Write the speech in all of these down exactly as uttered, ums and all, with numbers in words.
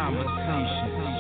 conversation.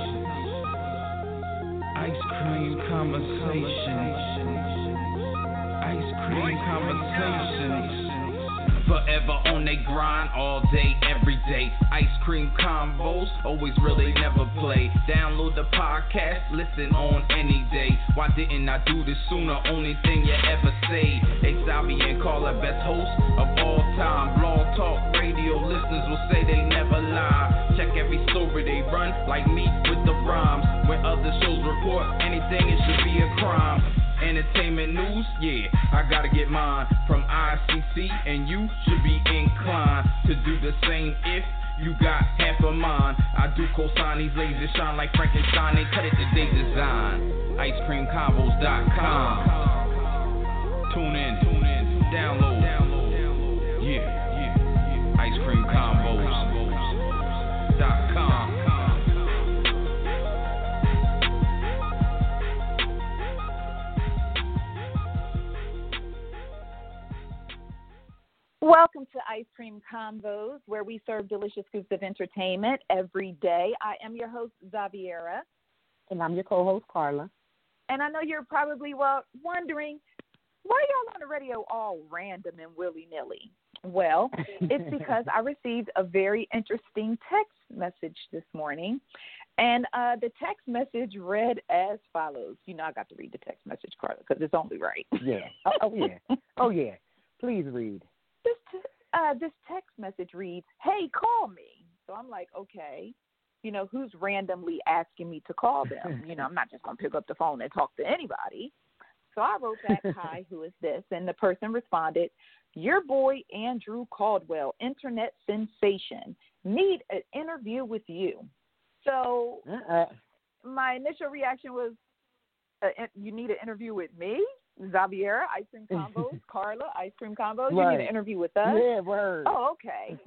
Ice cream conversation. Ice cream conversations. Forever on they grind all day, every day. Ice cream combos, always really never play. Download the podcast, listen on any day. Why didn't I do this sooner? Only thing you ever say. Xavier and Carla, best host of all time. Blog Talk Radio listeners will say they never lie. Check every story they run, like me with the rhymes. When other shows report anything, it should be a crime. Entertainment news, yeah, I gotta get mine from I C C, and you should be inclined to do the same if you got half a mind. I do co-sign these lasers shine like Frankenstein, they cut it to day design. ice cream combos dot com. Tune in, tune in, download, yeah, yeah, ice cream combos dot com. Welcome to Ice Cream Combos, where we serve delicious scoops of entertainment every day. I am your host, Xaviera. And I'm your co-host, Carla. And I know you're probably well wondering, why are y'all on the radio all random and willy-nilly? Well, it's because I received a very interesting text message this morning. And uh, the text message read as follows. You know I got to read the text message, Carla, because it's only right. Yeah. Oh, oh, yeah. Oh, yeah. Please read. This t- uh, this text message reads, "Hey, call me." So I'm like, okay, you know, who's randomly asking me to call them? You know, I'm not just going to pick up the phone and talk to anybody. So I wrote back, "Hi, who is this?" And the person responded, "Your boy, Andrew Caldwell, internet sensation. Need an interview with you." So uh-uh. my initial reaction was, uh, you need an interview with me? Xaviera, Ice Cream Combos, Carla, Ice Cream Combos. Right. You need an interview with us? Yeah, word. Oh, okay.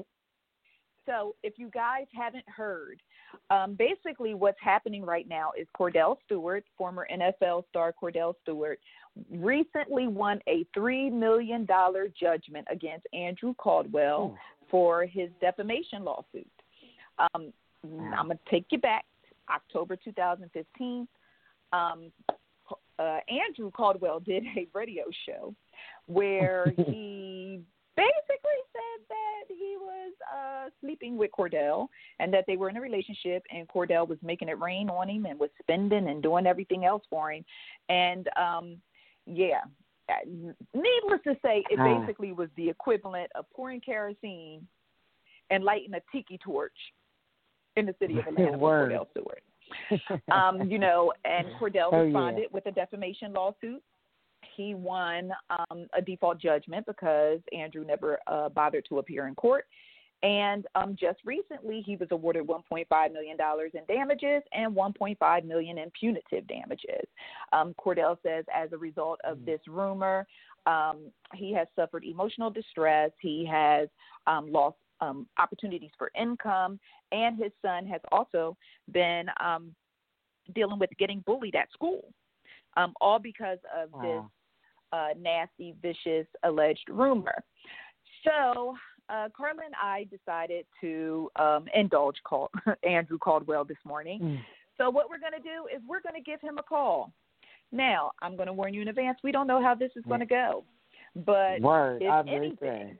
So if you guys haven't heard, um, basically what's happening right now is Kordell Stewart, former N F L star Kordell Stewart, recently won a three million dollars judgment against Andrew Caldwell oh. for his defamation lawsuit. Um, wow. I'm going to take you back, October two thousand fifteen. Um, Uh, Andrew Caldwell did a radio show where he basically said that he was uh, sleeping with Kordell and that they were in a relationship, and Kordell was making it rain on him and was spending and doing everything else for him. And, um, yeah, needless to say, it basically was the equivalent of pouring kerosene and lighting a tiki torch in the city of Atlanta for Kordell Stewart. um, you know, and Kordell oh, responded yeah. with a defamation lawsuit. He won um, a default judgment because Andrew never uh, bothered to appear in court. And um, just recently, he was awarded one point five million dollars in damages and one point five million dollars in punitive damages. Um, Kordell says as a result of this rumor, um, he has suffered emotional distress. He has um, lost Um, opportunities for income, and his son has also been um, dealing with getting bullied at school, um, all because of wow. this uh, nasty, vicious, alleged rumor. So uh, Carla and I decided to um, indulge Cal- Andrew Caldwell this morning. Mm. So what we're going to do is we're going to give him a call. Now, I'm going to warn you in advance, we don't know how this is going to go, but Word, if I'm anything...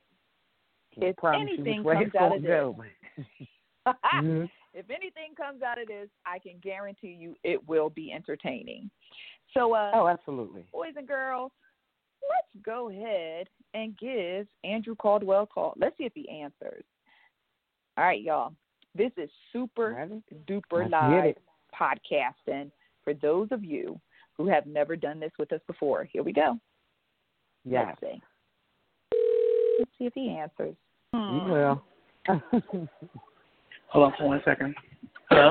If anything comes out of this, mm-hmm. if anything comes out of this, I can guarantee you it will be entertaining. So, uh, oh, absolutely, boys and girls, let's go ahead and give Andrew Caldwell a call. Let's see if he answers. All right, y'all. This is super Ready? duper Let's live podcasting for those of you who have never done this with us before. Here we go. Yeah. Let's see. Let's see if he answers. You will. Hold on for one second. Hello?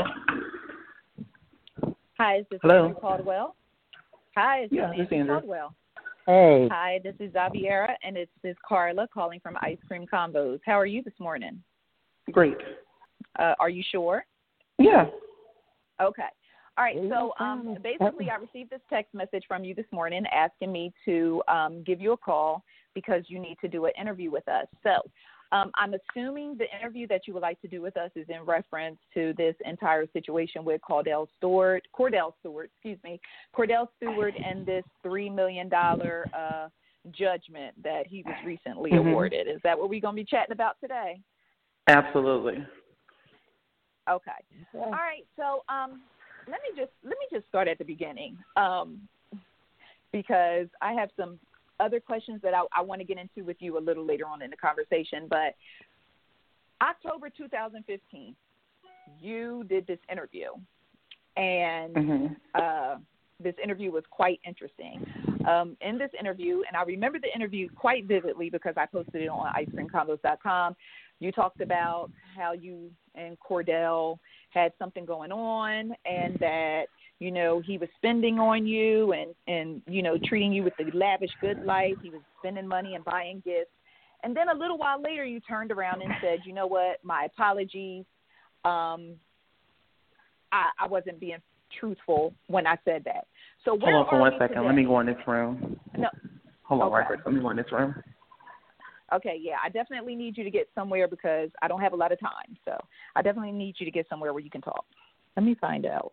Hi, is this Hello? Andrew Caldwell? Hi, is this yeah, Andrew, this Andrew Caldwell? Hey. Hi, this is Xaviera, and it's this Carla calling from Ice Cream Combos. How are you this morning? Great. Uh, are you sure? Yeah. Okay. All right, so um, basically I received this text message from you this morning asking me to um, give you a call because you need to do an interview with us. So Um, I'm assuming the interview that you would like to do with us is in reference to this entire situation with Cordell Stewart, Cordell Stewart, excuse me, Cordell Stewart, and this three million dollars uh, judgment that he was recently mm-hmm. awarded. Is that what we're going to be chatting about today? Absolutely. Okay. All right. So um, let me just let me just start at the beginning um, because I have some other questions that I, I want to get into with you a little later on in the conversation. But October two thousand fifteen, you did this interview, and mm-hmm. uh, this interview was quite interesting. Um, in this interview, and I remember the interview quite vividly because I posted it on ice cream combos dot com, you talked about how you and Cordell had something going on and that, you know, he was spending on you and, and, you know, treating you with the lavish good life. He was spending money and buying gifts. And then a little while later, you turned around and said, you know what, my apologies. Um, I, I wasn't being truthful when I said that. So where Hold on for are one we second. today? Let me go in this room. No. Hold on Okay. right quick. Let me go in this room. Okay, yeah, I definitely need you to get somewhere because I don't have a lot of time. So I definitely need you to get somewhere where you can talk. Let me find out.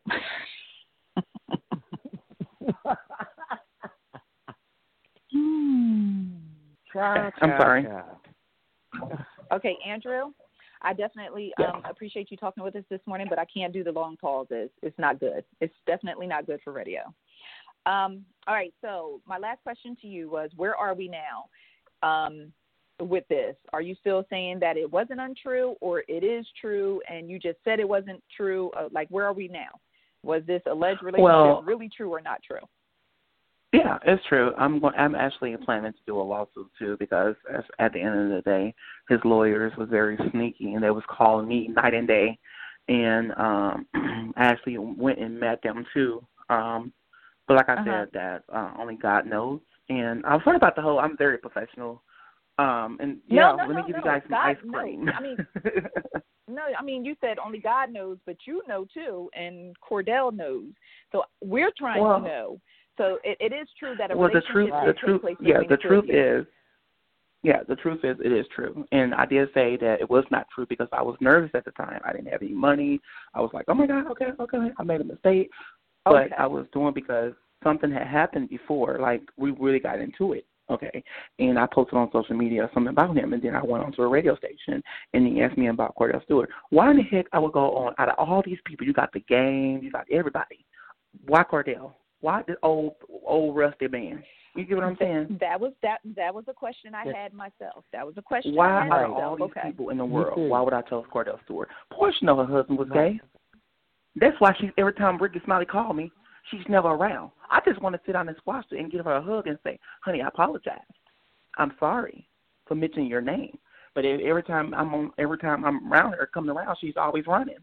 hmm. Cha, I'm cha, sorry. cha. Okay, Andrew, I definitely Yes. um, appreciate you talking with us this morning, but I can't do the long pauses. It's not good. It's definitely not good for radio. Um, all right, so my last question to you was, where are we now um, with this? Are you still saying that it wasn't untrue or it is true and you just said it wasn't true? Uh, like, where are we now? Was this alleged relationship Well, really true or not true? Yeah, it's true. I'm go- I'm actually planning to do a lawsuit too because as, at the end of the day, his lawyers was very sneaky and they was calling me night and day, and um, I actually went and met them too. Um, but like I Uh-huh. said, that uh, only God knows. And I'm sorry about the whole. I'm very professional. Um, and No, yeah, no, let me no, give you no. guys some God ice cream. knows. I mean, No, I mean, you said only God knows, but you know too, and Cordell knows. So we're trying well, to know. So it, it is true that a well, the relationship truth, did the take truth, place yeah, between the two truth of you. is, yeah, the truth is, it is true. And I did say that it was not true because I was nervous at the time. I didn't have any money. I was like, oh my God, okay, okay, I made a mistake. But Okay. I was doing because something had happened before. Like we really got into it. Okay, and I posted on social media something about him, and then I went on to a radio station, and he asked me about Cordell Stewart. Why in the heck I would go on, out of all these people, you got the game, you got everybody, why Cordell? Why this old, old rusty man? You get what I'm saying? That was that. That was a question I Yeah. had myself. That was a question Why I had out of myself. all these okay. people in the Me world, too. why would I tell Cordell Stewart? Portia know her husband was Right. gay. That's why she, every time Ricky Smiley called me, she's never around. I just want to sit down and squash her and give her a hug and say, honey, I apologize. I'm sorry for mentioning your name, but every time I'm on, every time I'm around her, coming around, she's always running.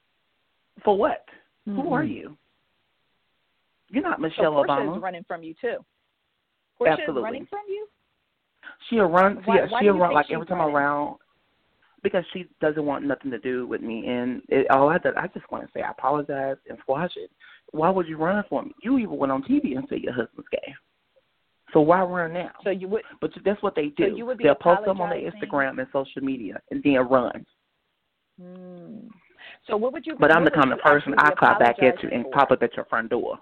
For what? Mm-hmm. Who are you? You're not So Michelle Portia Obama. is running from you too. Portia Absolutely. is running from you. She'll run. Why- yeah, why do she'll you run think like she's every time running? I'm around because she doesn't want nothing to do with me. And it, all I did, I just want to say I apologize and squash it. Why would you run for me? You even went on T V and said your husband's gay. So why run now? So you would. But that's what they So do. you would be They'll post them on their apologizing? Instagram and social media and then run. Hmm. So what would you? But I'm what the would kind of you person actually I be clap back at you apologizing and for? pop up at your front door.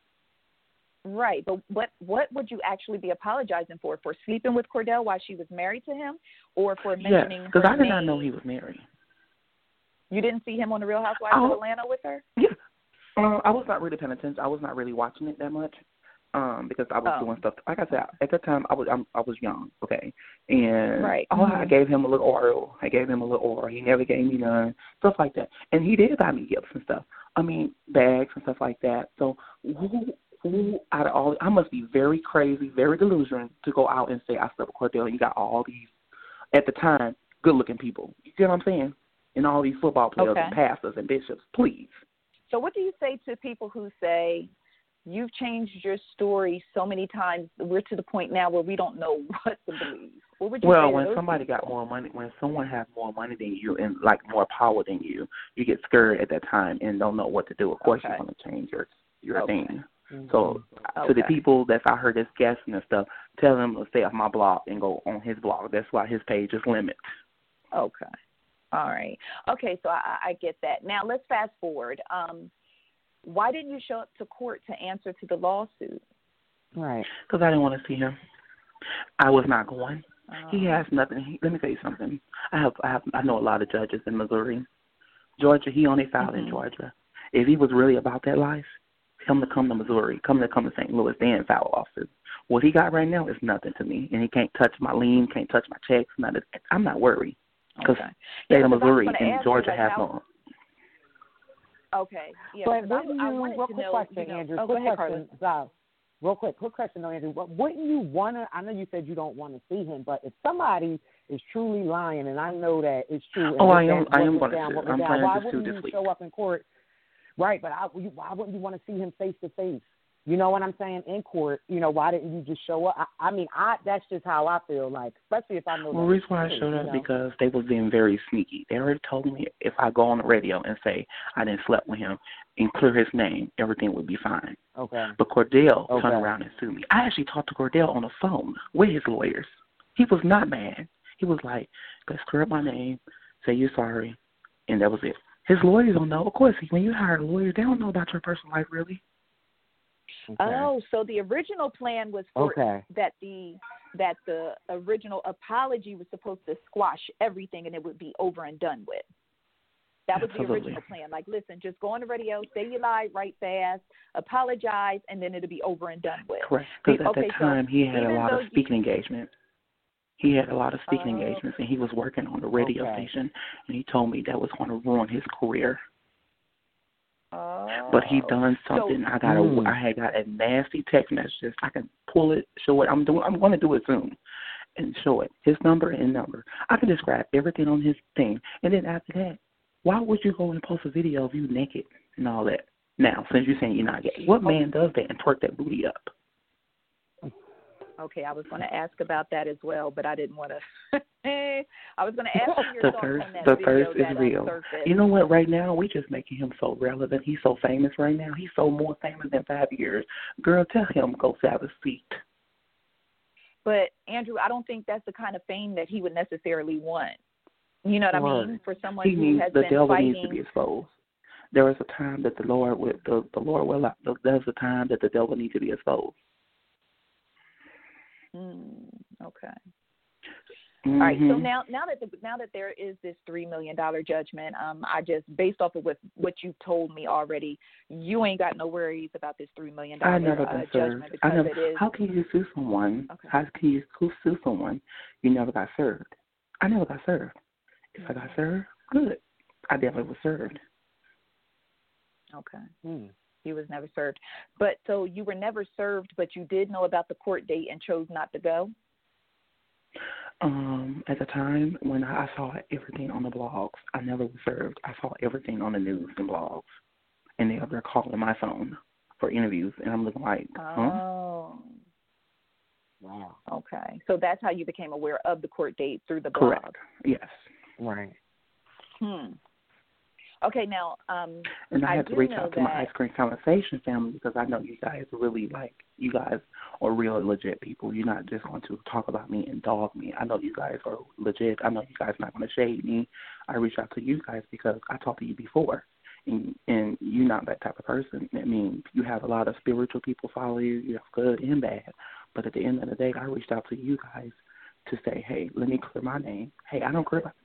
Right, but what what would you actually be apologizing for? For sleeping with Cordell while she was married to him, or for Yes, mentioning because her I did not name? know he was married. You didn't see him on the Real Housewives Oh. of Atlanta with her? Yeah. Uh, I was not really paying attention. I was not really watching it that much um, because I was Oh. doing stuff. Like I said, at that time, I was I'm, I was young, okay? And Right. oh, I gave him a little oil. I gave him a little oil. He never gave me none, stuff like that. And he did buy me gifts and stuff. I mean, bags and stuff like that. So who, who out of all, I must be very crazy, very delusional to go out and say I slept with Cordell and you got all these, at the time, good-looking people. You get what I'm saying? And all these football players Okay. and pastors and bishops, please. So what do you say to people who say, you've changed your story so many times, we're to the point now where we don't know what to believe? What would you Well, say to when those somebody people? got more money, when someone has more money than you and like more power than you, you get scared at that time and don't know what to do. Of course, Okay. you want to change your your Okay. thing. Mhm. So, to the Okay. people that's out here that's guessing and stuff, tell them to stay off my blog and go on his blog. That's why his page is limited. Okay. All right. Okay, so I, I get that. Now let's fast forward. Um, why didn't you show up to court to answer to the lawsuit? Right. Because I didn't want to see him. I was not going. Um, He has nothing. He, let me tell you something. I have, I have, I know a lot of judges in Missouri, Georgia. He only filed mm-hmm. in Georgia. If he was really about that life, him to come to Missouri, come to come to Saint Louis, then file lawsuit. What he got right now is nothing to me, and he can't touch my lien, can't touch my checks. Not, I'm not worried because okay. state yeah, of Missouri and Georgia like have how, no. Okay. Yeah. But I, wouldn't I you, wanted real to quick know, question, you know, Andrew, oh, quick go ahead, question, Zav. Real quick, quick question, though, Andrew. Wouldn't you want to, I know you said you don't want to see him, but if somebody is truly lying, and I know that it's true. And Oh, I am, down, I am going to down, sue. I'm I'm planning why to sue wouldn't this you week. show up in court? Right, but I, why wouldn't you want to see him face to face? You know what I'm saying? In court, you know, why didn't you just show up? I, I mean, I that's just how I feel like, especially if I know. Well, the reason why I showed up you know? because they was being very sneaky. They already told me if I go on the radio and say I didn't sleep with him and clear his name, everything would be fine. Okay. But Cordell okay. turned around and sued me. I actually talked to Cordell on the phone with his lawyers. He was not mad. He was like, let's clear up my name, say you're sorry, and that was it. His lawyers don't know. Of course, when you hire a lawyer, they don't know about your personal life, really. Okay. Oh, so the original plan was for okay. that the that the original apology was supposed to squash everything and it would be over and done with. That was Absolutely. the original plan. Like, listen, just go on the radio, say you lied right fast, apologize, and then it'll be over and done with. Correct. Because at okay, that time, so he had a lot of speaking you, engagements. He had a lot of speaking uh, engagements, and he was working on the radio okay. station, and he told me that was going to ruin his career. Oh. But he done something. So, I got a, mm. I had got a nasty text message. I can pull it, show it. I'm doing. I'm going to do it soon, and show it. His number and number. I can describe everything on his thing, and then after that, why would you go and post a video of you naked and all that? Now, since you're saying you're not gay, what man does that and twerk that booty up? Okay, I was going to ask about that as well, but I didn't want to. I was going to ask you your the thoughts thirst, on that the video thirst is that real. surfaced. You know what? Right now, we just making him so relevant. He's so famous right now. He's so more famous than five years. Girl, tell him go have a seat. But Andrew, I don't think that's the kind of fame that he would necessarily want. You know what Right. I mean? For someone He who needs, has the been devil fighting. needs to be exposed. There is a time that the Lord will, the, the Lord will. There's a time that the devil needs to be exposed. Mm, okay. Mm-hmm. All right. So now, now that the, now that there is this three million dollar judgment, um, I just based off of what what you told me already, you ain't got no worries about this three million dollar I never uh, been judgment served. because I never, it is. How can you sue someone? Okay. How can you sue someone you never got served? I never got served. If I got served, good. I definitely was served. Okay. Hmm. You was never served, but so you were never served, but you did know about the court date and chose not to go. Um, at the time when I saw everything on the blogs, I never was served. I saw everything on the news and blogs, and they they're calling my phone for interviews, and I'm looking like, huh? Oh. Wow. Okay. So that's how you became aware of the court date through the blog. Correct. Yes. Right. Hmm. Okay, now, um, and I, I had to do reach know out to that, my Ice Cream Conversation family because I know you guys are really like, you guys are real legit people. You're not just going to talk about me and dog me. I know you guys are legit. I know you guys are not going to shade me. I reach out to you guys because I talked to you before, and and you're not that type of person. I mean, you have a lot of spiritual people follow you. You have good and bad. But at the end of the day, I reached out to you guys to say, hey, let me clear my name. Hey, I don't care about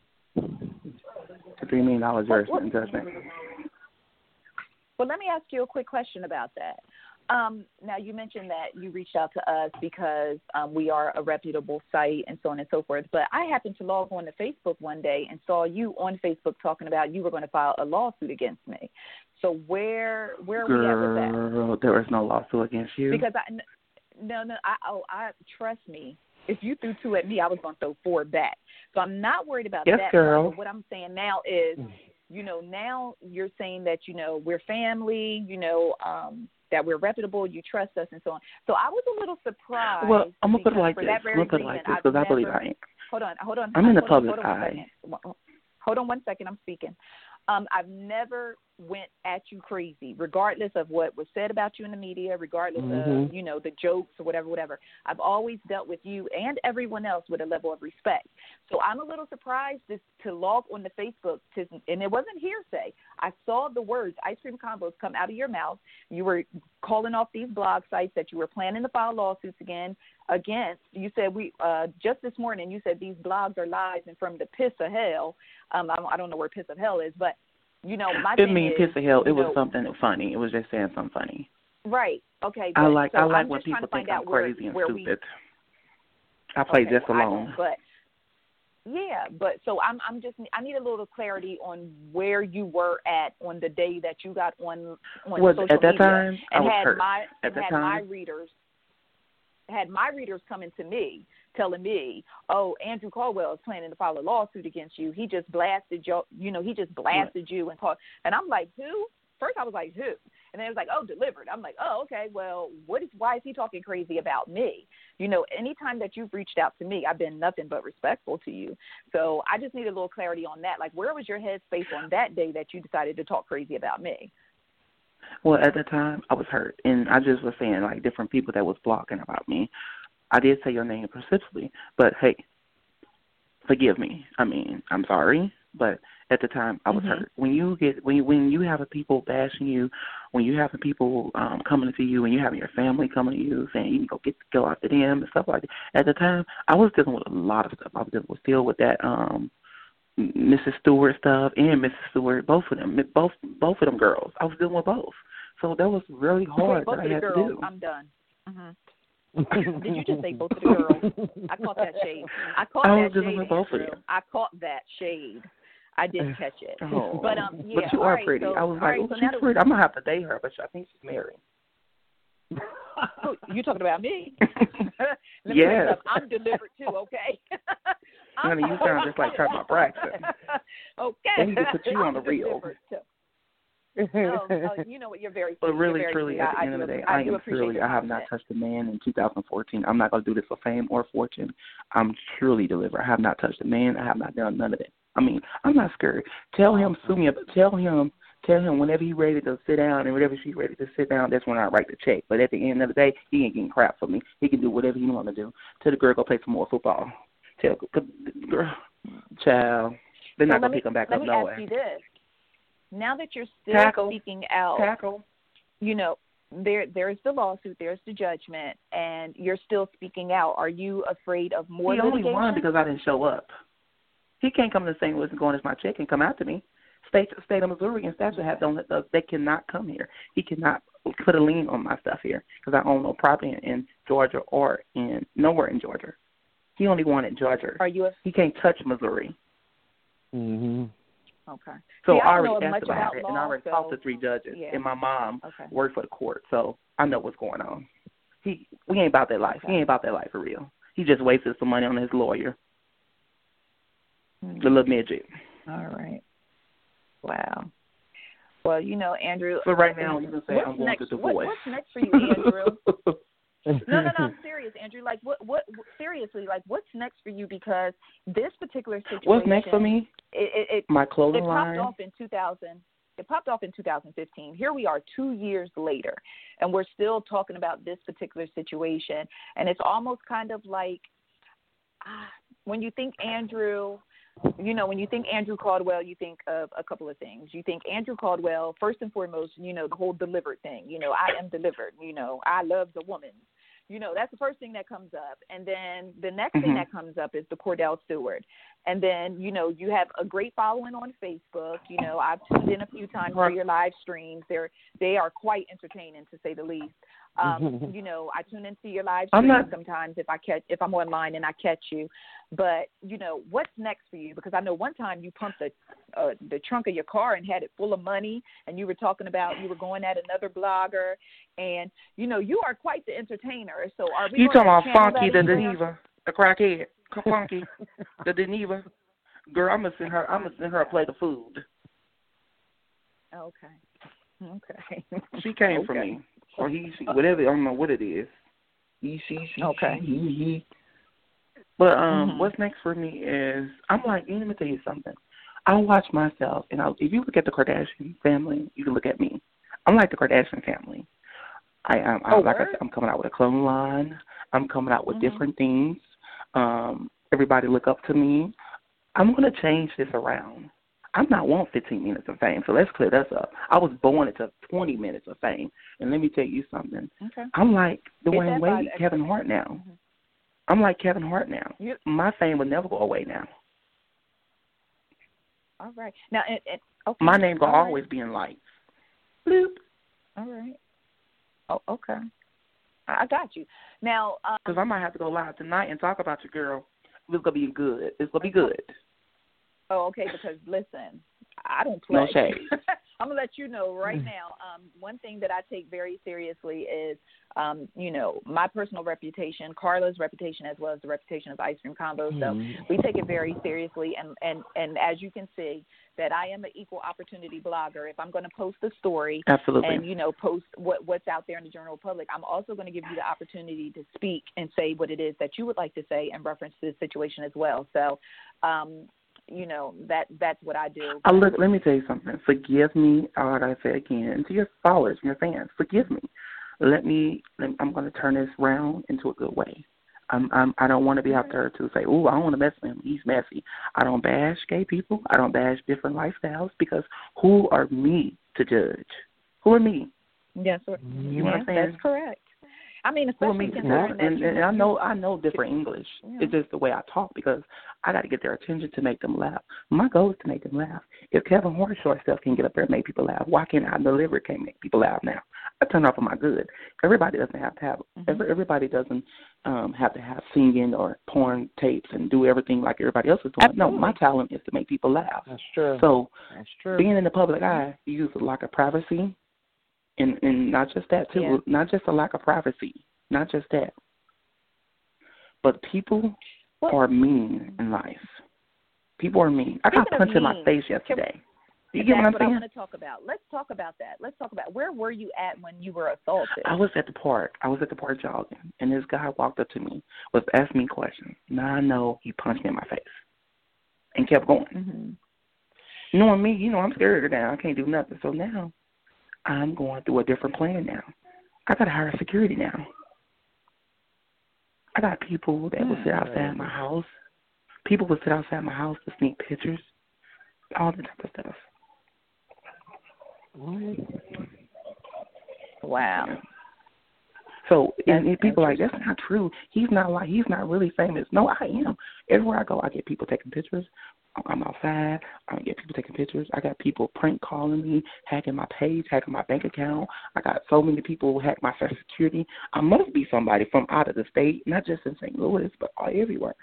the three million dollars judgment. judgment. Well, let me ask you a quick question about that. Um, now, you mentioned that you reached out to us because um, we are a reputable site and so on and so forth. But I happened to log on to Facebook one day and saw you on Facebook talking about you were going to file a lawsuit against me. So where where are Girl, we at with that? Girl, there is no lawsuit against you. Because I no no I oh I trust me. If you threw two at me, I was going to throw four back. So I'm not worried about yes, that. Girl. Part. What I'm saying now is, you know, now you're saying that, you know, we're family, you know, um, that we're reputable, you trust us, and so on. So I was a little surprised. Well, I'm going to put it like for this. that very I'm going to put it like reason, this because I believe never, I ain't. Hold on, hold on. I'm in the hold public on, hold on eye. Hold on one second, I'm speaking. Um, I've never went at you crazy, regardless of what was said about you in the media, regardless mm-hmm. of, you know, the jokes or whatever, whatever. I've always dealt with you and everyone else with a level of respect. So I'm a little surprised to, to log on the Facebook, to, and it wasn't hearsay. I saw the words Ice Cream Combos come out of your mouth. You were calling off these blog sites that you were planning to file lawsuits again against. You said we uh, just this morning, you said these blogs are lies and from the piss of hell. Um, I, I don't know where piss of hell is, but, you know, my it thing mean is, piss of hell. It was know, something funny. It was just saying something funny. Right. Okay. I like so I like I'm when just trying people to find think I'm out where, crazy and where stupid. We, I play okay, just well, I alone. don't, but yeah, but so I'm I'm just I need a little clarity on where you were at on the day that you got on on Was, social at that media time, and I was had hurt. my At and that had time, my readers had my readers coming to me telling me, oh, Andrew Caldwell is planning to file a lawsuit against you. He just blasted you, you know, he just blasted you and called. And I'm like, who? First I was like, who? And then it was like, oh, Delivered. I'm like, oh, okay, well, what is, why is he talking crazy about me? You know, anytime that you've reached out to me, I've been nothing but respectful to you. So I just need a little clarity on that. Like, where was your headspace on that day that you decided to talk crazy about me? Well, at the time, I was hurt, and I just was saying, like, different people that was blogging about me. I did say your name specifically, but, hey, forgive me. I mean, I'm sorry, but at the time, I was mm-hmm. hurt. When you get when you, when you have people bashing you, when you have people um, coming to you, when you having your family coming to you saying you can go get go after them and stuff like that. At the time, I was dealing with a lot of stuff. I was dealing with still with that um, Missus Stewart stuff and Missus Stewart, both of them, both both of them girls. I was dealing with both, so that was really hard. Both that of I had the girls. to do. I'm done. Mm-hmm. Did you just say both of the girls? I caught that shade. I caught I that was dealing shade. with both Andrew. of them. I caught that shade. I did catch it. Oh. But um, yeah. But you all are right, pretty. so, I was like, right, oh, so she's pretty. I'm gonna have to date her, but I think she's married. You talking about me? Yes. I'm Delivered too, okay? Honey, you sound just like Charlie Braxton. Okay. They need to put you on the reel. Oh, oh, you know what? You're very. But really, very truly, sweet. at the I, end I of the do, day, I, I am truly. I have not touched a man in two thousand fourteen. I'm not going to do this for fame or fortune. I'm truly Delivered. I have not touched a man. I have not done none of that. I mean, I'm not scared. Tell him, sue me. Tell him, tell him whenever he's ready to sit down and whenever she's ready to sit down, that's when I write the check. But at the end of the day, he ain't getting crap from me. He can do whatever he want to do. Tell the girl go play some more football. Tell girl, child, they're not so going to pick him back up nowhere. Let me ask you this. Now that you're still Tackle. speaking out, Tackle. you know, there there's the lawsuit, there's the judgment, and you're still speaking out. Are you afraid of more he litigation? He only won because I didn't show up. He can't come to the Saint Louis and go as my check and come after me. State state of Missouri and statute have don't uh, they cannot come here. He cannot put a lien on my stuff here because I own no property in, in Georgia or in nowhere in Georgia. He only won in Georgia. Are you? A, he can't touch Missouri. Mhm. Okay. So See, I I don't already know asked much about about it, law, and I already so, talked to three judges, yeah. and my mom okay. worked for the court, so I know what's going on. He we ain't about that life. Okay. He ain't about that life for real. He just wasted some money on his lawyer, hmm. the little midget. All right. Wow. Well, you know, Andrew. So right now, you can say what's I'm going next, to divorce. What, what's next for you, Andrew? no, no, no. I'm serious, Andrew. Like, what, what? Seriously, like, what's next for you? Because this particular situation. What's next for me? It, it, it my clothing it line. It popped off in two thousand. It popped off in two thousand fifteen. Here we are, two years later, and we're still talking about this particular situation. And it's almost kind of like ah, when you think Andrew. You know, when you think Andrew Caldwell, you think of a couple of things. You think Andrew Caldwell, first and foremost, you know, the whole Delivered thing. You know, I am Delivered. You know, I love the woman. You know, that's the first thing that comes up. And then the next mm-hmm. thing that comes up is the Kordell Stewart. And then, you know, you have a great following on Facebook. You know, I've tuned in a few times for your live streams. They're, they are quite entertaining, to say the least. Um, you know, I tune into your live streams not, sometimes if I catch if I'm online and I catch you. But you know, what's next for you? Because I know one time you pumped the uh, the trunk of your car and had it full of money, and you were talking about you were going at another blogger, and you know, you are quite the entertainer. So are we? You talking about Funky the Deneva, the crackhead, Funky, the Deneva girl? I'm gonna send her. I'm gonna send her a plate of food. Okay. Okay. She came okay. from me. Or he, she, whatever, I don't know what it is. He, she, she, okay. she, he, he. But um, mm-hmm. what's next for me is, I'm like, let me tell you something. I watch myself, and I, if you look at the Kardashian family, you can look at me. I'm like the Kardashian family. I am, I, oh, like word? I said, I'm coming out with a clothing line. I'm coming out with mm-hmm. different things. Um, everybody look up to me. I'm going to change this around. I'm not want fifteen minutes of fame, so let's clear this up. I was born into twenty minutes of fame, and let me tell you something. Okay. I'm like Dwayne Wade, the Kevin Hart now. Mm-hmm. I'm like Kevin Hart now. You, My fame will never go away now. All right. Now, it, it, okay. My name will all always right. be in lights. Bloop. All right. Oh, okay. I got you. Now, because um, I might have to go live tonight and talk about you, girl. It's gonna be good. It's gonna be good. Oh, okay. Because listen, I don't play. No shade. I'm gonna let you know right now. Um, one thing that I take very seriously is, um, you know, my personal reputation, Carla's reputation, as well as the reputation of Ice Cream Convo. So Mm-hmm. we take it very seriously. And, and, and as you can see, that I am an equal opportunity blogger. If I'm going to post a story, absolutely, and you know, post what what's out there in the general public, I'm also going to give you the opportunity to speak and say what it is that you would like to say in reference to the situation as well. So. Um, You know, that that's what I do. I look, let me tell you something. Forgive me, all I say again, to your followers and your fans, forgive me. Let me, let, I'm going to turn this round into a good way. I'm, I'm, I don't want to be out there to say, oh, I don't want to mess with him. He's messy. I don't bash gay people. I don't bash different lifestyles because who are me to judge? Who are me? Yes, sir. You know what I'm saying? That's correct. I mean, especially well, considering that and, you, and I know I know different English. Yeah. It's just the way I talk because I got to get their attention to make them laugh. My goal is to make them laugh. If Kevin Hart short stuff can get up there and make people laugh, why can't I deliver it can't make people laugh now? I turn off on my good. Everybody doesn't have to have. Mm-hmm. Everybody doesn't um, have to have singing or porn tapes and do everything like everybody else is doing. Absolutely. No, my talent is to make people laugh. That's true. So That's true. Being in the public eye, you use a lack of privacy, and and not just that too. Yeah. Not just a lack of privacy. Not just that, but people what? are mean in life. People are mean. I got punched in my face yesterday. You get what I'm saying? That's what I want to talk about. Let's talk about that. Let's talk about where were you at when you were assaulted? I was at the park. I was at the park jogging, and this guy walked up to me, was asking me questions. Now I know he punched me in my face and kept going. Mm-hmm. Knowing me, you know, I'm scared of that. I can't do nothing. So now I'm going through a different plan now. I got to hire security now. I got people that will sit outside my house. People will sit outside my house to sneak pictures, all the type of stuff. Wow. So and, and people are like, that's not true. He's not like he's not really famous. No, I am. Everywhere I go, I get people taking pictures. I'm outside. I get people taking pictures. I got people prank calling me, hacking my page, hacking my bank account. I got so many people who hack my social security. I must be somebody from out of the state, not just in Saint Louis, but all everywhere.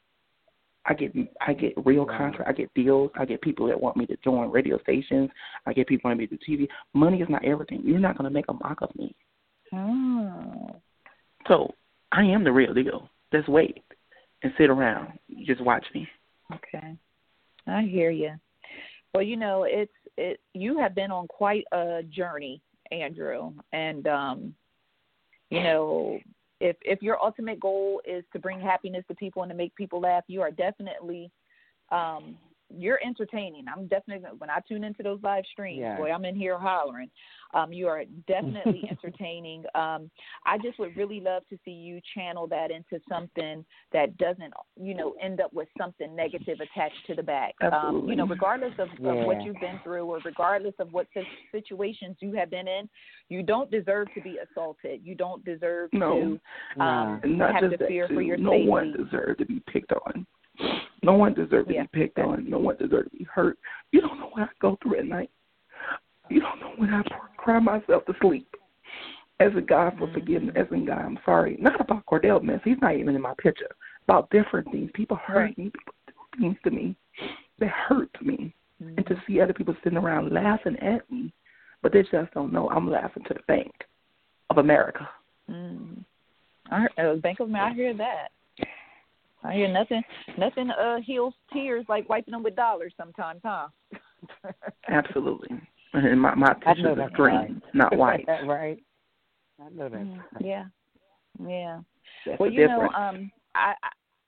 I get I get real contracts. I get deals. I get people that want me to join radio stations. I get people wanting me to do T V. Money is not everything. You're not going to make a mock of me. Oh. So I am the real deal. Just wait and sit around. You just watch me. Okay. I hear you. Well, you know, it's it. You have been on quite a journey, Andrew, and um, you know, if if your ultimate goal is to bring happiness to people and to make people laugh, you are definitely um, you're entertaining. I'm definitely when I tune into those live streams, yeah. boy, I'm in here hollering. Um, you are definitely entertaining. Um, I just would really love to see you channel that into something that doesn't, you know, end up with something negative attached to the back. Um, you know, regardless of, yeah. of what you've been through or regardless of what situations you have been in, you don't deserve to be assaulted. You don't deserve no. to um, no. have to fear too. for your no safety. No one deserves to be picked on. No one deserves to yeah. be picked on. No one deserves to be hurt. You don't know what I go through at night. You don't know when I cry myself to sleep. As a guy for forgiveness, as a guy, I'm sorry. Not about Cordell mess. He's not even in my picture. About different things. People hurt right. me. People do things to me that hurt me. Mm-hmm. And to see other people sitting around laughing at me, but they just don't know I'm laughing to the Bank of America. Mm-hmm. I heard, uh, Bank of America, I hear that. I hear nothing. Nothing uh, heals tears like wiping them with dollars sometimes, huh? Absolutely. And my my pictures are green, right. not white. Right. I know that. Mm, yeah. Yeah. That's well, the you difference. know, um, I, I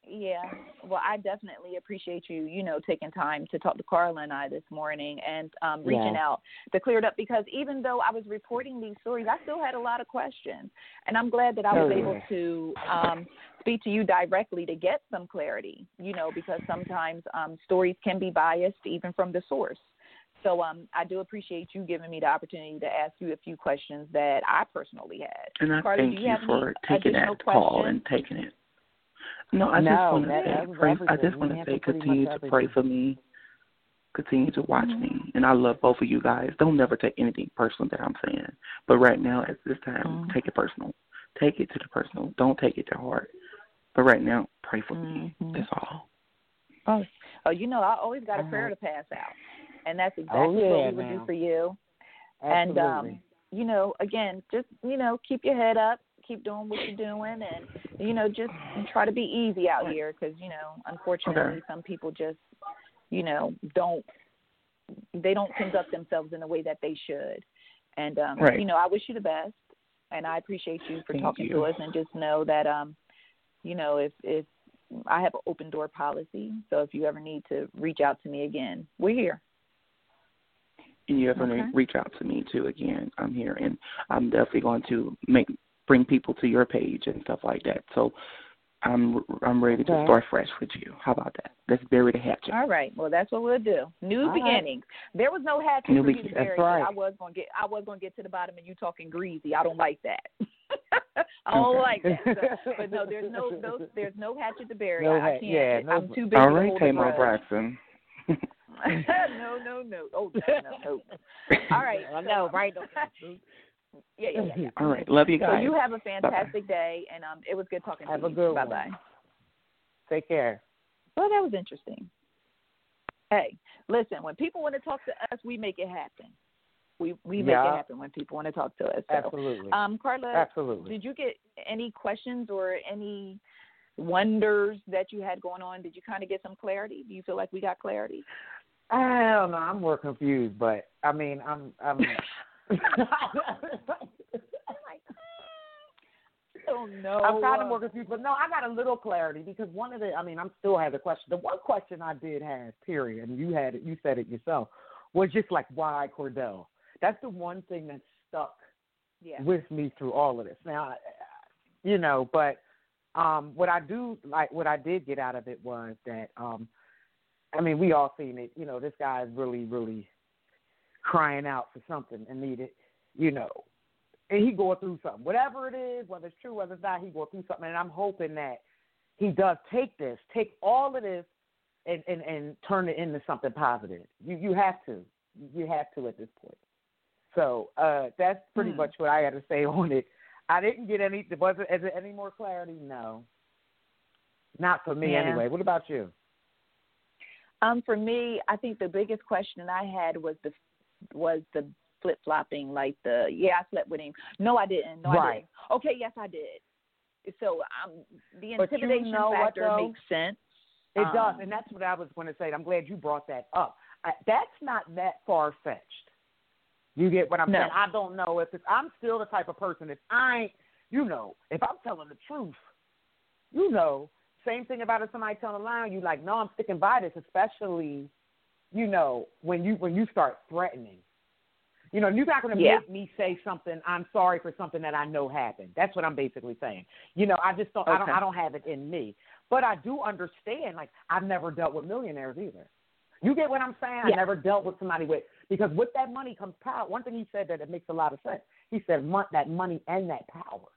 Yeah, well, I definitely appreciate you, you know, taking time to talk to Carla and I this morning and um, reaching Yeah. out to clear it up, because even though I was reporting these stories, I still had a lot of questions. And I'm glad that I was Oh, able yeah. to um, speak to you directly to get some clarity, you know, because sometimes um, stories can be biased even from the source. So um, I do appreciate you giving me the opportunity to ask you a few questions that I personally had. And I Carla, thank do you, you have for any taking additional that call questions? and taking it. No, I just No, want to that- say, that was pray, I everything. just You want to answered say, pretty much continue to pray everything. for me. Continue to watch Mhm. me, and I love both of you guys. Don't never take anything personal that I'm saying. But right now, at this time, Mhm. take it personal. Take it to the personal. Don't take it to heart. But right now, pray for me. Mhm. That's all. Oh, oh, you know, I always got a All prayer right. to pass out, and that's Oh, exactly yeah, what we would now. do for you. Absolutely. And um, you know, again, just you know, keep your head up, keep doing what you're doing, and you know, just try to be easy out here, because you know, unfortunately, Okay. some people just, you know, don't they don't conduct themselves in the way that they should. And um, Right. you know, I wish you the best, and I appreciate you for Thank talking you. to us, and just know that um, you know, if if I have an open door policy, so if you ever need to reach out to me again, we're here. And you ever Okay. reach out to me too again, I'm here, and I'm definitely going to make bring people to your page and stuff like that. So I'm I'm ready to Okay. start fresh with you. How about that? Let's bury the hatchet. All right. Well, that's what we'll do. New All right. beginnings. There was no hatchet New for you to beginnings. bury. That's right. I was gonna get. I was gonna get to the bottom, and you talking greasy. I don't like that. I don't Okay. like that. So, but no, there's no, no, there's no hatchet to bury. No I, I hat- can't. yeah, no- I'm too busy All to right, hold a Tamar grudge. Braxton. no, no, no. Oh, no, no, no. All right. I know, right? Yeah, yeah, yeah. yeah. All right. Love you So guys. you have a fantastic day, and um, it was good talking Have to a you. good Bye one. bye. Take care. Well, that was interesting. Hey, listen, when people want to talk to us, we make it happen. We we make Yeah. it happen when people want to talk to us. So, Absolutely. um, Carla, Absolutely. did you get any questions or any wonders that you had going on? Did you kind of get some clarity? Do you feel like we got clarity? I don't know. I'm more confused, but I mean, I'm. I'm Oh no. I'm kind of more confused, but no, I got a little clarity because one of the, I mean, I'm still have the question. The one question I did have, period, and you had it, you said it yourself, was just like, why Cordell? That's the one thing that stuck Yeah. with me through all of this. Now, you know, but um, what I do, like, what I did get out of it was that, um, I mean, we all seen it. You know, this guy is really, really crying out for something and needed, you know. And he going through something. Whatever it is, whether it's true, whether it's not, he going through something. And I'm hoping that he does take this, take all of this and, and, and turn it into something positive. You you have to. You have to at this point. So uh, that's pretty Hmm. much what I had to say on it. I didn't get any, was it, is there any more clarity? No. Not for me Yeah. anyway. What about you? Um, for me, I think the biggest question I had was the was the flip flopping, like the yeah, I slept with him. No, I didn't. No, I Right. didn't. Okay, yes, I did. So um, the But you intimidation know what, factor though? makes sense. It does, Um, and that's what I was going to say. I'm glad you brought that up. I, that's not that far-fetched. You get what I'm No. saying? I don't know if it's – I'm still the type of person if I ain't – you know, if I'm telling the truth, you know, same thing about if somebody telling a lie, you like, no, I'm sticking by this, especially, you know, when you when you start threatening. You know, you're not going to Yeah. make me say something. I'm sorry for something that I know happened. That's what I'm basically saying. You know, I just don't. I don't. Okay. I don't have it in me. But I do understand. Like, I've never dealt with millionaires either. You get what I'm saying? I Yeah. never dealt with somebody with because with that money comes power. One thing he said that it makes a lot of sense. He said mon- that money and that power.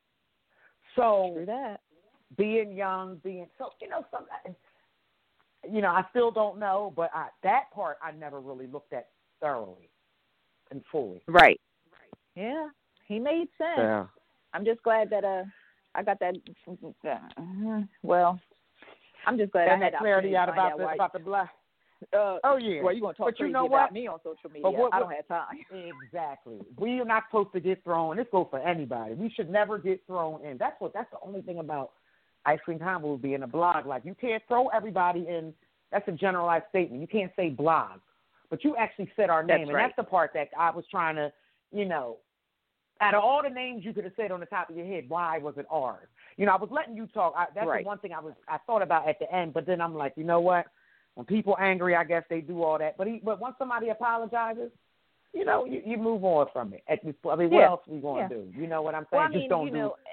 So True that. being young, being so you know, some, you know, I still don't know, but I, that part I never really looked at thoroughly and fully. Right. Yeah, he made sense. Yeah. I'm just glad that uh, I got that. Uh, well, I'm just glad And I had that clarity the out opportunity to about the find about the black. Uh, Oh yeah. well, you're gonna talk but crazy you know about what? me on social media. But what- I don't what- have time. Exactly. We are not supposed to get thrown. This goes for anybody. We should never get thrown in. That's what. That's the only thing about Ice Cream Convo being a blog. Like you can't throw everybody in. That's a generalized statement. You can't say blog, but you actually said our name, That's and right. that's the part that I was trying to, you know, out of all the names you could have said on the top of your head, why was it ours? You know, I was letting you talk. I, that's right. the one thing I was I thought about at the end, but then I'm like, you know what? When people angry, I guess they do all that. But he, but once somebody apologizes, you know, you, you move on from it. At this, I mean, what yeah. else we going to yeah. do? You know what I'm saying? Well, I mean, Just don't you do. know,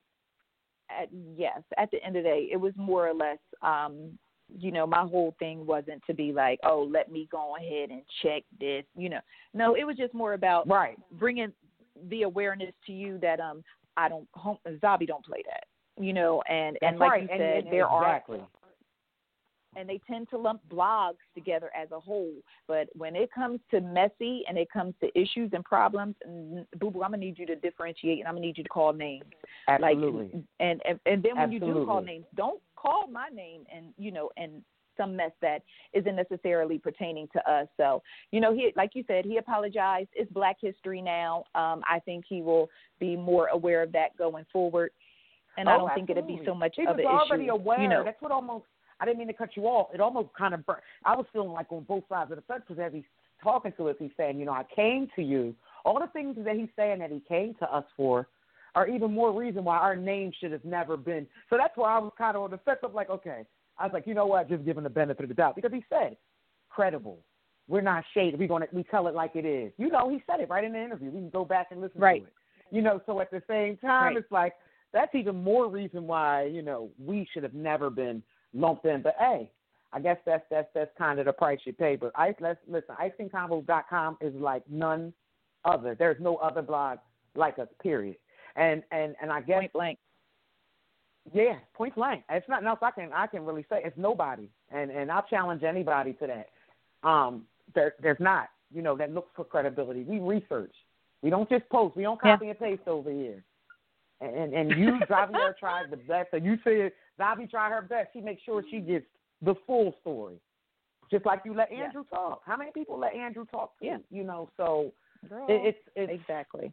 at, yes. At the end of the day, it was more or less. Um, you know, my whole thing wasn't to be like, oh, let me go ahead and check this. You know, no, it was just more about right. bringing the awareness to you that um, I don't, home, Zabi don't play that. You know, and That's and like right. you and, said, and, there exactly. are. And they tend to lump blogs together as a whole. But when it comes to messy and it comes to issues and problems, and Boo Boo, I'm going to need you to differentiate and I'm going to need you to call names. Absolutely. Like, and, and, and then when Absolutely. you do call names, don't call my name and, you know, and some mess that isn't necessarily pertaining to us. So, you know, he, like you said, he apologized. It's Black History now. Um, I think he will be more aware of that going forward. And oh, I don't absolutely. think it'll be so much he of an issue. He was already aware. You know, That's what almost. I didn't mean to cut you off. It almost kind of burnt. I was feeling like on both sides of the fence because as he's talking to us, he's saying, you know, I came to you. All the things that he's saying that he came to us for are even more reason why our name should have never been. So that's why I was kind of on the fence. I'm like, okay. I was like, you know what? Just giving the benefit of the doubt because he said, credible. We're not shaded. We're gonna we tell it like it is. You know, he said it right in the interview. We can go back and listen right. to it. You know, so at the same time, right. it's like that's even more reason why you know we should have never been lumped in. But hey, I guess that's that's that's kind of the price you pay. But ice, let's listen. ice cream combos dot com is like none other. There's no other blog like us. Period. And and and I guess point blank. Yeah, point blank. It's nothing else I can I can really say. It's nobody, and and I'll challenge anybody to that. Um, there there's not. You know that looks for credibility. We research. We don't just post. We don't copy yeah. and paste over here. And and you, Xavier, tried the best. So you said Zabi tried her best. She makes sure she gets the full story, just like you let Andrew yeah. talk. How many people let Andrew talk? Too? Yeah, you know. So Girl, it, it's, it's exactly.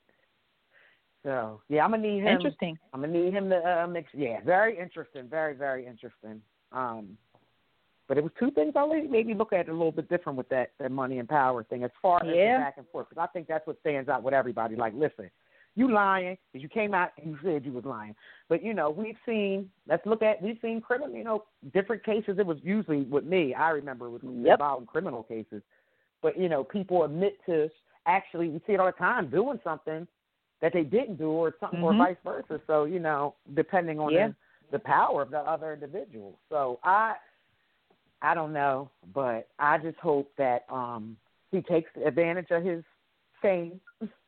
So yeah, I'm gonna need him. Interesting. I'm gonna need him to uh, mix. Yeah, very interesting. Very very interesting. Um, but it was two things I maybe look at it a little bit different with that that money and power thing as far as yeah. the back and forth because I think that's what stands out with everybody. Like, listen. You lying because you came out and you said you was lying. But, you know, we've seen, let's look at, we've seen criminal, you know, different cases. It was usually with me, I remember it was yep. involving criminal cases. But, you know, people admit to actually, we see it all the time, doing something that they didn't do or something mm-hmm. or vice versa. So, you know, depending on yeah. the, the power of the other individual. So I, I don't know, but I just hope that um, he takes advantage of his fame.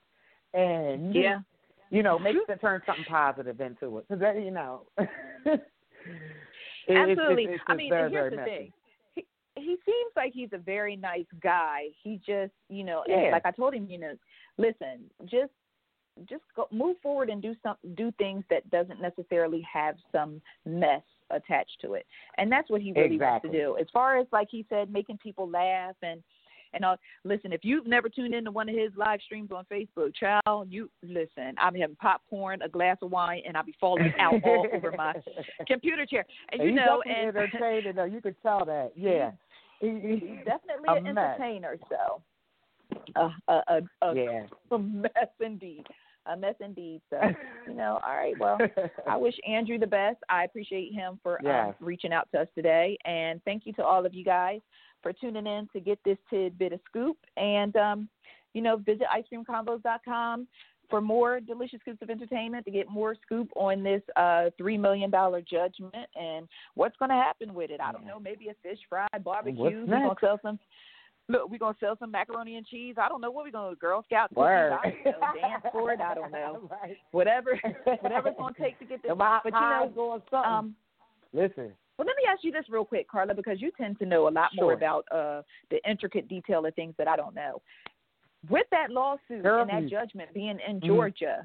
And, yeah. you know, makes it turn something positive into it. Because, you know. it, Absolutely. It's, it's, it's I mean, very, here's very the messy. thing. He, he seems like he's a very nice guy. He just, you know, yeah. and like I told him, you know, listen, just just go, move forward and do some, do things that doesn't necessarily have some mess attached to it. And that's what he really exactly. wants to do. As far as, like he said, making people laugh and, And uh, listen, if you've never tuned into one of his live streams on Facebook, child, you listen. I'll be having popcorn, a glass of wine, and I'll be falling out all over my computer chair. And you he's know, definitely and entertaining, though. You can tell that. Yeah, he, he's definitely a an mess. entertainer. So, uh, a, a, a, yeah, a mess indeed. A mess indeed. So, you know, all right. Well, I wish Andrew the best. I appreciate him for yes. um, reaching out to us today, and thank you to all of you guys for tuning in to get this tidbit of scoop. And, um, you know, visit ice cream combos dot com for more delicious scoops of entertainment, to get more scoop on this uh, three million dollars judgment and what's going to happen with it. I don't know, maybe a fish fry, barbecue. We're going to sell some. Look, we're going to sell some macaroni and cheese. I don't know what we're going to do. Girl Scout cookies. Word. I don't know. Dance for it. I don't know. Right. Whatever, whatever it's going to take to get this. My, but, you know, going something. um, listen. Well, let me ask you this real quick, Carla, because you tend to know a lot sure. more about uh, the intricate detail of things that I don't know. With that lawsuit Girl, and that judgment being in mm-hmm. Georgia,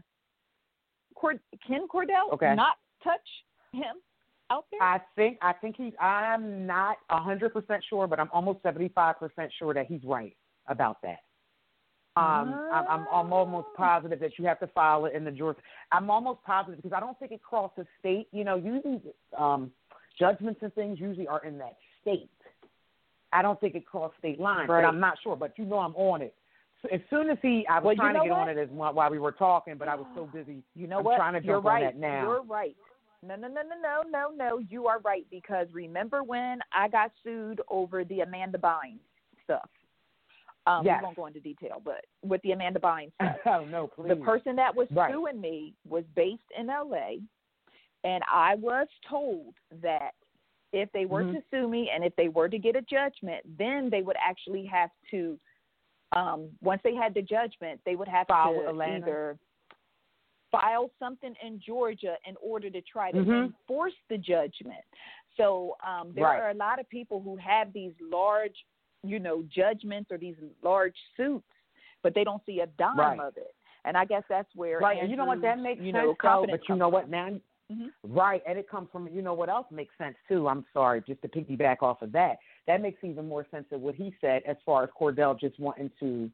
Cord- can Cordell okay. not touch him out there? I think I think he's. I'm not a hundred percent sure, but I'm almost seventy-five percent sure that he's right about that. Um, uh, I'm, I'm I'm almost positive that you have to file it in the Georgia. I'm almost positive because I don't think it crosses state. You know, usually um, judgments and things usually are in that state. I don't think it crosses state lines, right. but I'm not sure. But you know, I'm on it. as soon as he, I was well, trying you know to get what? on it as while we were talking, but I was so busy. You know I'm what? trying to jump You're right. on that now. You're right. No, no, no, no, no, no, no. You are right, because remember when I got sued over the Amanda Bynes stuff? Um, yes. We won't go into detail, but with the Amanda Bynes stuff. Oh, no, please. The person that was right. suing me was based in L A, and I was told that if they were mm-hmm. to sue me and if they were to get a judgment, then they would actually have to, um, once they had the judgment, they would have file to Atlanta. either file something in Georgia in order to try to mm-hmm. enforce the judgment. So um, there right. are a lot of people who have these large, you know, judgments or these large suits, but they don't see a dime right. of it. And I guess that's where right. Andrew's, and you know what, that makes you sense, know, though, but you know from. what, now, mm-hmm. right, and it comes from, you know what else makes sense, too, I'm sorry, just to piggyback off of that, that makes even more sense of what he said as far as Cordell just wanting to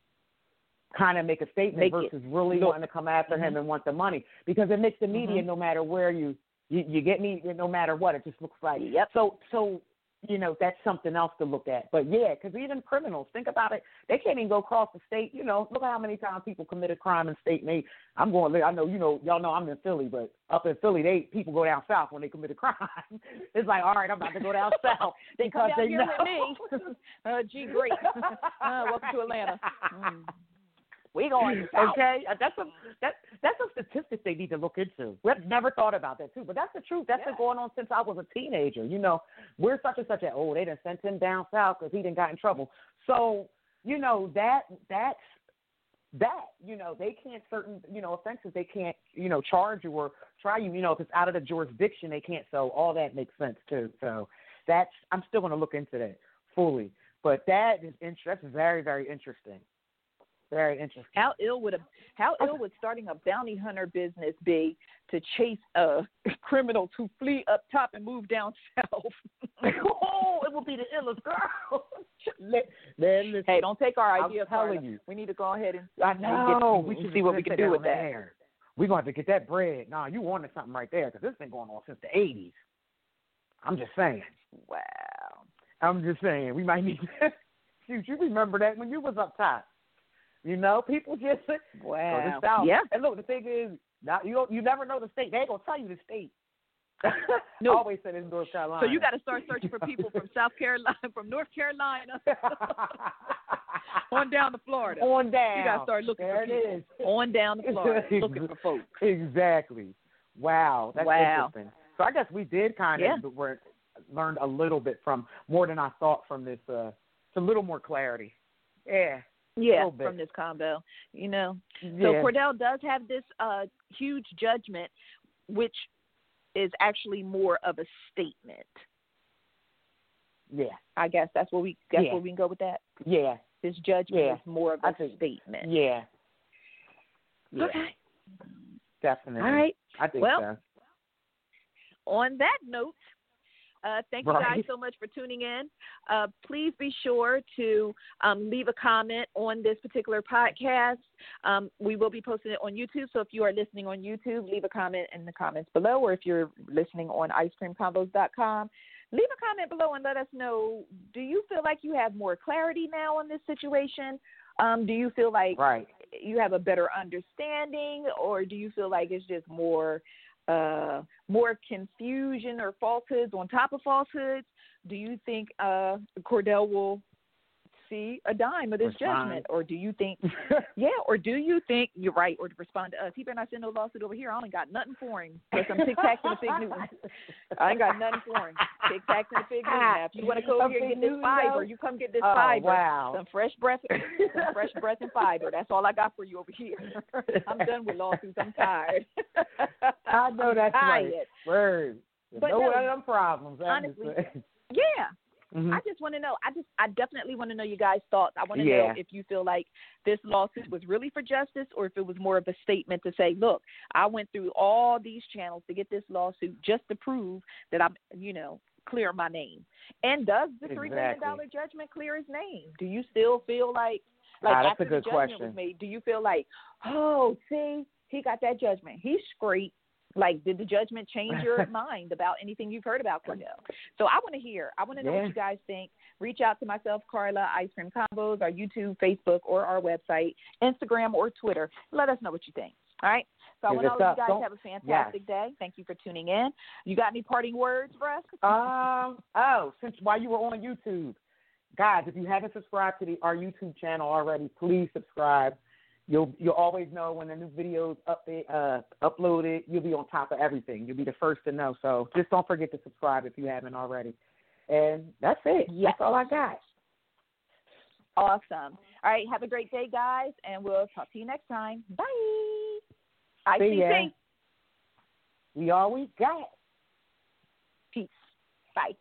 kind of make a statement make versus it. really Look. wanting to come after mm-hmm. him and want the money, because it makes the media, mm-hmm. no matter where you, you, you get me, no matter what, it just looks like, yep. so, so, you know, that's something else to look at. But, yeah, because even criminals, think about it. They can't even go across the state. You know, look at how many times people committed crime in state. And they, I'm going, I know, you know, y'all know I'm in Philly, but up in Philly, they people go down south when they commit a crime. It's like, all right, I'm about to go down south. They come down they here know. with me. uh, gee, great. uh, welcome to Atlanta. Mm. We going south. Okay, that's a that that's a statistic they need to look into. We've never thought about that too, but that's the truth. That's yeah. been going on since I was a teenager. You know, we're such and such a oh they done sent him down south because he didn't got in trouble. So you know that that's that you know they can't certain you know offenses they can't you know charge you or try you you know if it's out of the jurisdiction they can't. So all that makes sense too. So that's I'm still going to look into that fully, but that is int- that's very very interesting. Very interesting. How ill would a how ill would starting a bounty hunter business be to chase uh, criminals who flee up top and move down south? Oh, it will be the illest girl. Let, man, listen, hey, don't take our idea. I'm telling you, we need to go ahead and I know get, we should see what we can do with that. Air. We're going to have to get that bread. Nah, you wanted something right there because this has been going on since the eighties. I'm just saying. Wow. I'm just saying we might need to. Shoot, you remember that when you was up top. You know, people just wow. go to the South. Yeah. And look, the thing is, now you don't, you never know the state. They ain't gonna tell you the state. No. I always said it's North Carolina. So you got to start searching for people from South Carolina, from North Carolina, on down to Florida. On down. You got to start looking there for people. it is. On down to Florida, looking for folks. Exactly. Wow. That's wow. interesting. So I guess we did kind of yeah. learned a little bit from more than I thought from this. Uh, it's a little more clarity. Yeah. Yeah, from this combo, you know. Yeah. So Cordell does have this uh, huge judgment, which is actually more of a statement. Yeah, I guess that's where we guess yeah. where we can go with that. Yeah, his judgment yeah. is more of a I think, statement. Yeah. yeah. Okay. Definitely. All right. I think well, so. On that note. Uh, thank you right. guys so much for tuning in. Uh, please be sure to um, leave a comment on this particular podcast. Um, we will be posting it on YouTube, so if you are listening on YouTube, leave a comment in the comments below, or if you're listening on ice cream combos dot com, leave a comment below and let us know, do you feel like you have more clarity now on this situation? Um, do you feel like right. you have a better understanding, or do you feel like it's just more uh, more confusion or falsehoods on top of falsehoods? Do you think uh, Cordell will see a dime of this respond. judgment, or do you think, yeah, or do you think you're right, or to respond to us? He better not send no lawsuit over here. I ain't got nothing for him. Plus, I'm Tic Tacs and a Fig Newton. I ain't got nothing for him. Tic Tacs and a Fig Newton. Now, if you want to go over here and get this fiber, you come get this oh, fiber. Wow. Some fresh breath, some fresh breath and fiber. That's all I got for you over here. I'm done with lawsuits. I'm tired. I know I'm that's tired. right. Word. But no no, one of them problems. Honestly, yeah. Mm-hmm. I just want to know. I just, I definitely want to know you guys' thoughts. I want to yeah. know if you feel like this lawsuit was really for justice, or if it was more of a statement to say, look, I went through all these channels to get this lawsuit just to prove that I'm, you know, clear my name. And does the three million dollar exactly. judgment clear his name? Do you still feel like, like ah, after that's a good the judgment question. was made, do you feel like, oh, see, he got that judgment, he's straight? Like, did the judgment change your mind about anything you've heard about Cordell? So I want to hear. I want to know yeah. what you guys think. reach out to myself, Carla, Ice Cream Combos, our YouTube, Facebook, or our website, Instagram, or Twitter. Let us know what you think. All right? So I want all of you guys Don't, have a fantastic yes. day. Thank you for tuning in. You got any parting words for us? Um, oh, since while you were on YouTube, guys, if you haven't subscribed to the, our YouTube channel already, please subscribe. You'll you'll always know when the new videos update, uh, uploaded. You'll be on top of everything. You'll be the first to know. So just don't forget to subscribe if you haven't already. And that's it. Yes. That's all I got. Awesome. All right. Have a great day, guys, and we'll talk to you next time. Bye. I C C. We always got. Peace. Bye.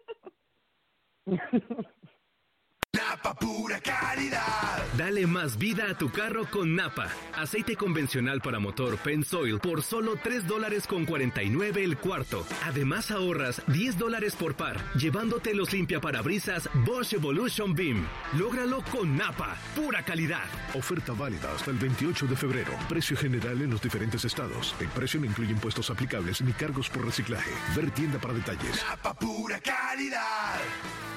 Napa pura calidad. Dale más vida a tu carro con Napa. Aceite convencional para motor Pennzoil por solo tres dólares con cuarenta y nueve el cuarto. Además ahorras diez dólares por par, llevándote los limpiaparabrisas Bosch Evolution Beam. Lógralo con Napa. Pura calidad. Oferta válida hasta el veintiocho de febrero. Precio general en los diferentes estados. El precio no incluye impuestos aplicables ni cargos por reciclaje. Ver tienda para detalles. Napa pura calidad.